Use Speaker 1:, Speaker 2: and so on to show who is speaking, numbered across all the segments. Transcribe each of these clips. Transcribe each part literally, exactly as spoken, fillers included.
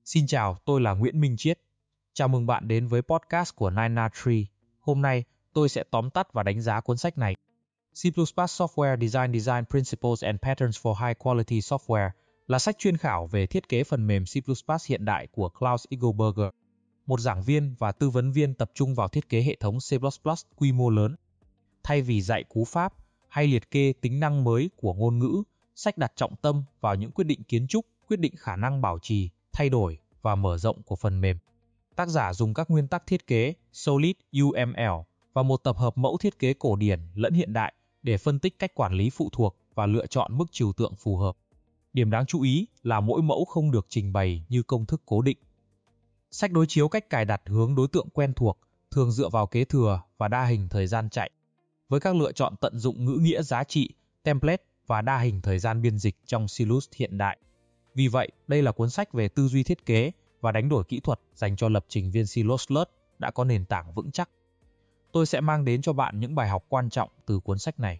Speaker 1: Xin chào, tôi là Nguyễn Minh Chiết. Chào mừng bạn đến với podcast của nine na Tree. Hôm nay, tôi sẽ tóm tắt và đánh giá cuốn sách này. C plus plus Software Design Design Principles and Patterns for High Quality Software là sách chuyên khảo về thiết kế phần mềm C plus plus hiện đại của Klaus Eagleburger, một giảng viên và tư vấn viên tập trung vào thiết kế hệ thống C plus plus quy mô lớn. Thay vì dạy cú pháp hay liệt kê tính năng mới của ngôn ngữ, sách đặt trọng tâm vào những quyết định kiến trúc, quyết định khả năng bảo trì, thay đổi và mở rộng của phần mềm. Tác giả dùng các nguyên tắc thiết kế Solid U M L và một tập hợp mẫu thiết kế cổ điển lẫn hiện đại để phân tích cách quản lý phụ thuộc và lựa chọn mức trừu tượng phù hợp. Điểm đáng chú ý là mỗi mẫu không được trình bày như công thức cố định. Sách đối chiếu cách cài đặt hướng đối tượng quen thuộc, thường dựa vào kế thừa và đa hình thời gian chạy, với các lựa chọn tận dụng ngữ nghĩa giá trị, template và đa hình thời gian biên dịch trong Silus hiện đại. Vì vậy, đây là cuốn sách về tư duy thiết kế và đánh đổi kỹ thuật dành cho lập trình viên C plus plus đã có nền tảng vững chắc. Tôi sẽ mang đến cho bạn những bài học quan trọng từ cuốn sách này.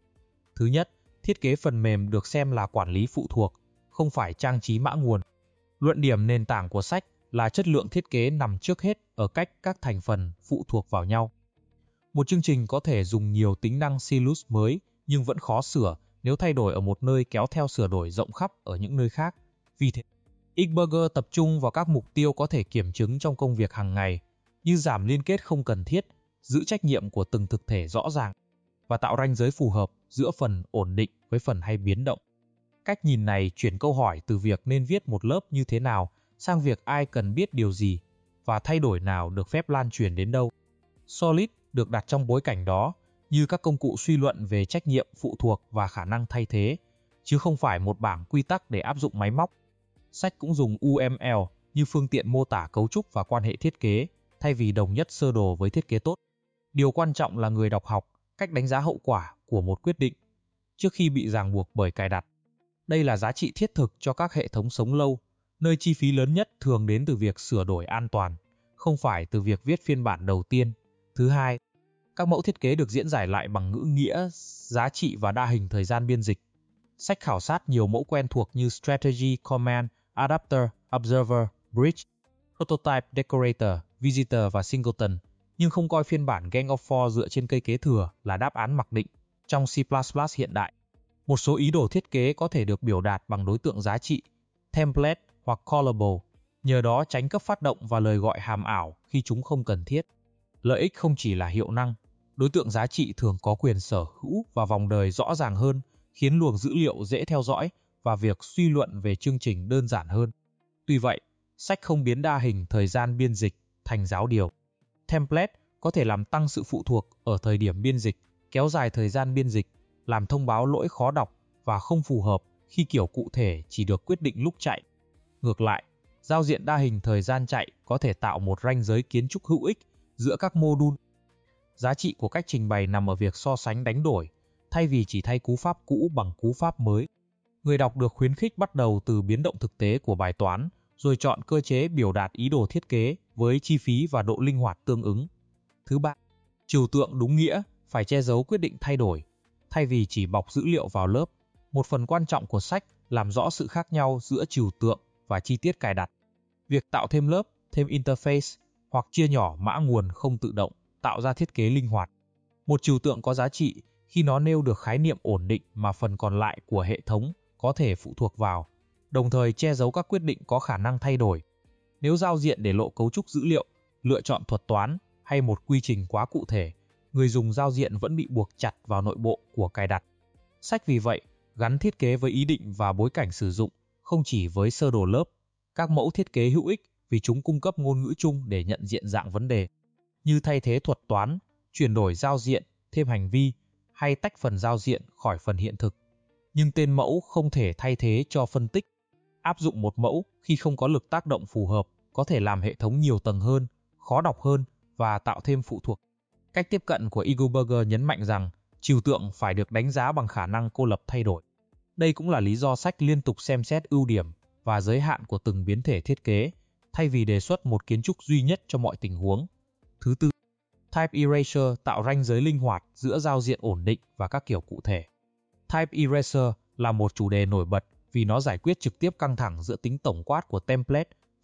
Speaker 1: Thứ nhất, thiết kế phần mềm được xem là quản lý phụ thuộc, không phải trang trí mã nguồn. Luận điểm nền tảng của sách là chất lượng thiết kế nằm trước hết ở cách các thành phần phụ thuộc vào nhau. Một chương trình có thể dùng nhiều tính năng Silus mới nhưng vẫn khó sửa nếu thay đổi ở một nơi kéo theo sửa đổi rộng khắp ở những nơi khác. Vì thế, Eagleburger tập trung vào các mục tiêu có thể kiểm chứng trong công việc hàng ngày, như giảm liên kết không cần thiết, giữ trách nhiệm của từng thực thể rõ ràng, và tạo ranh giới phù hợp giữa phần ổn định với phần hay biến động. Cách nhìn này chuyển câu hỏi từ việc nên viết một lớp như thế nào sang việc ai cần biết điều gì và thay đổi nào được phép lan truyền đến đâu. Solid được đặt trong bối cảnh đó như các công cụ suy luận về trách nhiệm phụ thuộc và khả năng thay thế, chứ không phải một bảng quy tắc để áp dụng máy móc. Sách cũng dùng U M L như phương tiện mô tả cấu trúc và quan hệ thiết kế, thay vì đồng nhất sơ đồ với thiết kế tốt. Điều quan trọng là người đọc học cách đánh giá hậu quả của một quyết định trước khi bị ràng buộc bởi cài đặt. Đây là giá trị thiết thực cho các hệ thống sống lâu, nơi chi phí lớn nhất thường đến từ việc sửa đổi an toàn, không phải từ việc viết phiên bản đầu tiên. Thứ hai, các mẫu thiết kế được diễn giải lại bằng ngữ nghĩa, giá trị và đa hình thời gian biên dịch. Sách khảo sát nhiều mẫu quen thuộc như Strategy, Command, Adapter, Observer, Bridge, Prototype, Decorator, Visitor và Singleton, nhưng không coi phiên bản Gang of Four dựa trên cây kế thừa là đáp án mặc định. Trong C plus plus hiện đại, một số ý đồ thiết kế có thể được biểu đạt bằng đối tượng giá trị, template hoặc callable, nhờ đó tránh cấp phát động và lời gọi hàm ảo khi chúng không cần thiết. Lợi ích không chỉ là hiệu năng, đối tượng giá trị thường có quyền sở hữu và vòng đời rõ ràng hơn, khiến luồng dữ liệu dễ theo dõi và việc suy luận về chương trình đơn giản hơn. Tuy vậy, sách không biến đa hình thời gian biên dịch thành giáo điều. Template có thể làm tăng sự phụ thuộc ở thời điểm biên dịch, kéo dài thời gian biên dịch, làm thông báo lỗi khó đọc và không phù hợp khi kiểu cụ thể chỉ được quyết định lúc chạy. Ngược lại, giao diện đa hình thời gian chạy có thể tạo một ranh giới kiến trúc hữu ích giữa các mô đun. Giá trị của cách trình bày nằm ở việc so sánh đánh đổi, thay vì chỉ thay cú pháp cũ bằng cú pháp mới. Người đọc được khuyến khích bắt đầu từ biến động thực tế của bài toán, rồi chọn cơ chế biểu đạt ý đồ thiết kế với chi phí và độ linh hoạt tương ứng. Thứ ba, trừu tượng đúng nghĩa phải che giấu quyết định thay đổi, thay vì chỉ bọc dữ liệu vào lớp. Một phần quan trọng của sách làm rõ sự khác nhau giữa trừu tượng và chi tiết cài đặt. Việc tạo thêm lớp, thêm interface hoặc chia nhỏ mã nguồn không tự động tạo ra thiết kế linh hoạt. Một trừu tượng có giá trị khi nó nêu được khái niệm ổn định mà phần còn lại của hệ thống có thể phụ thuộc vào, đồng thời che giấu các quyết định có khả năng thay đổi. Nếu giao diện để lộ cấu trúc dữ liệu, lựa chọn thuật toán hay một quy trình quá cụ thể, người dùng giao diện vẫn bị buộc chặt vào nội bộ của cài đặt. Sách vì vậy gắn thiết kế với ý định và bối cảnh sử dụng, không chỉ với sơ đồ lớp. Các mẫu thiết kế hữu ích vì chúng cung cấp ngôn ngữ chung để nhận diện dạng vấn đề, như thay thế thuật toán, chuyển đổi giao diện, thêm hành vi, hay tách phần giao diện khỏi phần hiện thực. Nhưng tên mẫu không thể thay thế cho phân tích. Áp dụng một mẫu khi không có lực tác động phù hợp có thể làm hệ thống nhiều tầng hơn, khó đọc hơn và tạo thêm phụ thuộc. Cách tiếp cận của Eagleburger nhấn mạnh rằng trừu tượng phải được đánh giá bằng khả năng cô lập thay đổi. Đây cũng là lý do sách liên tục xem xét ưu điểm và giới hạn của từng biến thể thiết kế, thay vì đề xuất một kiến trúc duy nhất cho mọi tình huống. Thứ tư, Type Eraser tạo ranh giới linh hoạt giữa giao diện ổn định và các kiểu cụ thể. Type Eraser là một chủ đề nổi bật vì nó giải quyết trực tiếp căng thẳng giữa tính tổng quát của template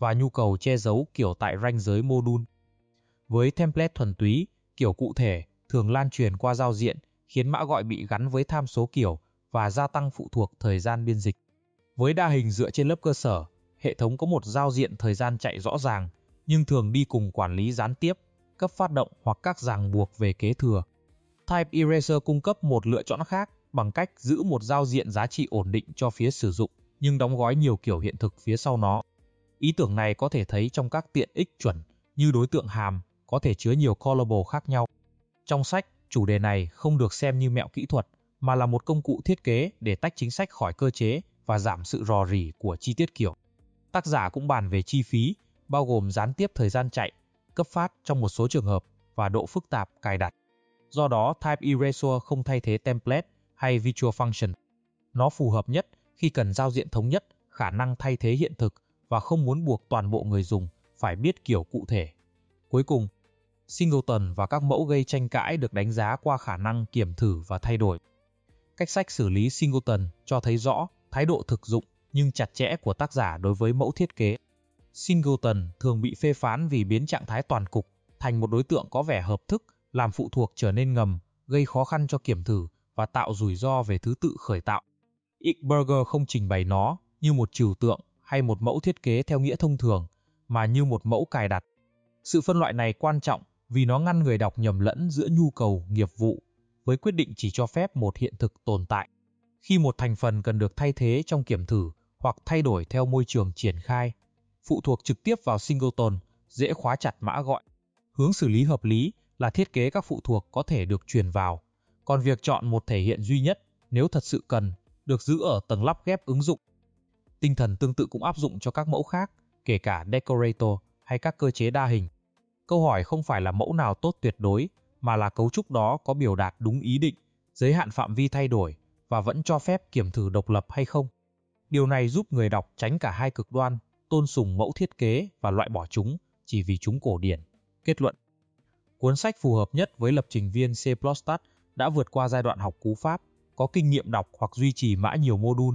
Speaker 1: và nhu cầu che giấu kiểu tại ranh giới module. Với template thuần túy, kiểu cụ thể thường lan truyền qua giao diện, khiến mã gọi bị gắn với tham số kiểu và gia tăng phụ thuộc thời gian biên dịch. Với đa hình dựa trên lớp cơ sở, hệ thống có một giao diện thời gian chạy rõ ràng, nhưng thường đi cùng quản lý gián tiếp, cấp phát động hoặc các ràng buộc về kế thừa. Type Eraser cung cấp một lựa chọn khác bằng cách giữ một giao diện giá trị ổn định cho phía sử dụng, nhưng đóng gói nhiều kiểu hiện thực phía sau nó. Ý tưởng này có thể thấy trong các tiện ích chuẩn như đối tượng hàm có thể chứa nhiều callable khác nhau. Trong sách, chủ đề này không được xem như mẹo kỹ thuật, mà là một công cụ thiết kế để tách chính sách khỏi cơ chế và giảm sự rò rỉ của chi tiết kiểu. Tác giả cũng bàn về chi phí, bao gồm gián tiếp thời gian chạy, cấp phát trong một số trường hợp và độ phức tạp cài đặt. Do đó, Type Eraser không thay thế template hay virtual function. Nó phù hợp nhất khi cần giao diện thống nhất, khả năng thay thế hiện thực và không muốn buộc toàn bộ người dùng phải biết kiểu cụ thể. Cuối cùng, Singleton và các mẫu gây tranh cãi được đánh giá qua khả năng kiểm thử và thay đổi. Cách sách xử lý Singleton cho thấy rõ thái độ thực dụng nhưng chặt chẽ của tác giả đối với mẫu thiết kế. Singleton thường bị phê phán vì biến trạng thái toàn cục thành một đối tượng có vẻ hợp thức, làm phụ thuộc trở nên ngầm, gây khó khăn cho kiểm thử và tạo rủi ro về thứ tự khởi tạo. Eckberger không trình bày nó như một trừu tượng hay một mẫu thiết kế theo nghĩa thông thường, mà như một mẫu cài đặt. Sự phân loại này quan trọng vì nó ngăn người đọc nhầm lẫn giữa nhu cầu nghiệp vụ với quyết định chỉ cho phép một hiện thực tồn tại. Khi một thành phần cần được thay thế trong kiểm thử hoặc thay đổi theo môi trường triển khai, phụ thuộc trực tiếp vào Singleton, dễ khóa chặt mã gọi. Hướng xử lý hợp lý là thiết kế các phụ thuộc có thể được truyền vào, còn việc chọn một thể hiện duy nhất nếu thật sự cần được giữ ở tầng lắp ghép ứng dụng. Tinh thần tương tự cũng áp dụng cho các mẫu khác, kể cả decorator hay các cơ chế đa hình. Câu hỏi không phải là mẫu nào tốt tuyệt đối, mà là cấu trúc đó có biểu đạt đúng ý định, giới hạn phạm vi thay đổi và vẫn cho phép kiểm thử độc lập hay không. Điều này giúp người đọc tránh cả hai cực đoan, tôn sùng mẫu thiết kế và loại bỏ chúng chỉ vì chúng cổ điển. Kết luận: cuốn sách phù hợp nhất với lập trình viên C plus plus đã vượt qua giai đoạn học cú pháp, có kinh nghiệm đọc hoặc duy trì mã nhiều module,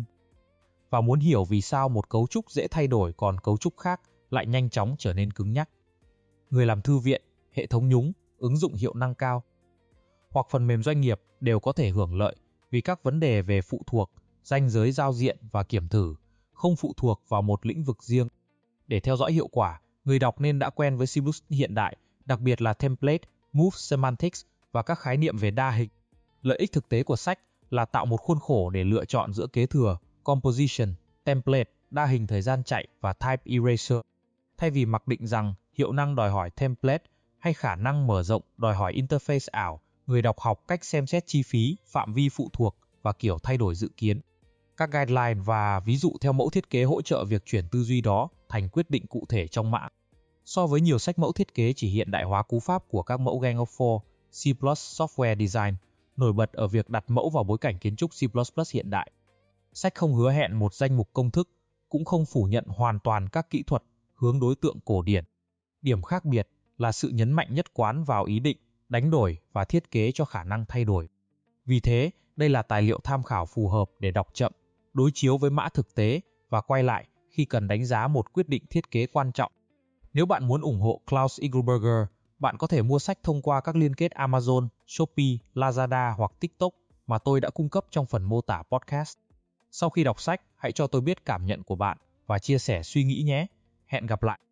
Speaker 1: và muốn hiểu vì sao một cấu trúc dễ thay đổi còn cấu trúc khác lại nhanh chóng trở nên cứng nhắc. Người làm thư viện, hệ thống nhúng, ứng dụng hiệu năng cao hoặc phần mềm doanh nghiệp đều có thể hưởng lợi vì các vấn đề về phụ thuộc, ranh giới giao diện và kiểm thử không phụ thuộc vào một lĩnh vực riêng. Để theo dõi hiệu quả, người đọc nên đã quen với C plus plus hiện đại, đặc biệt là template, move semantics và các khái niệm về đa hình. Lợi ích thực tế của sách là tạo một khuôn khổ để lựa chọn giữa kế thừa, composition, template, đa hình thời gian chạy và type eraser. Thay vì mặc định rằng hiệu năng đòi hỏi template hay khả năng mở rộng đòi hỏi interface ảo, người đọc học cách xem xét chi phí, phạm vi phụ thuộc và kiểu thay đổi dự kiến. Các guideline và ví dụ theo mẫu thiết kế hỗ trợ việc chuyển tư duy đó thành quyết định cụ thể trong mã. So với nhiều sách mẫu thiết kế chỉ hiện đại hóa cú pháp của các mẫu Gang of Four, C plus plus Software Design nổi bật ở việc đặt mẫu vào bối cảnh kiến trúc C plus plus hiện đại. Sách không hứa hẹn một danh mục công thức, cũng không phủ nhận hoàn toàn các kỹ thuật hướng đối tượng cổ điển. Điểm khác biệt là sự nhấn mạnh nhất quán vào ý định, đánh đổi và thiết kế cho khả năng thay đổi. Vì thế, đây là tài liệu tham khảo phù hợp để đọc chậm, đối chiếu với mã thực tế và quay lại khi cần đánh giá một quyết định thiết kế quan trọng. Nếu bạn muốn ủng hộ Klaus Eagleburger, bạn có thể mua sách thông qua các liên kết Amazon, Shopee, Lazada hoặc TikTok mà tôi đã cung cấp trong phần mô tả podcast. Sau khi đọc sách, hãy cho tôi biết cảm nhận của bạn và chia sẻ suy nghĩ nhé. Hẹn gặp lại!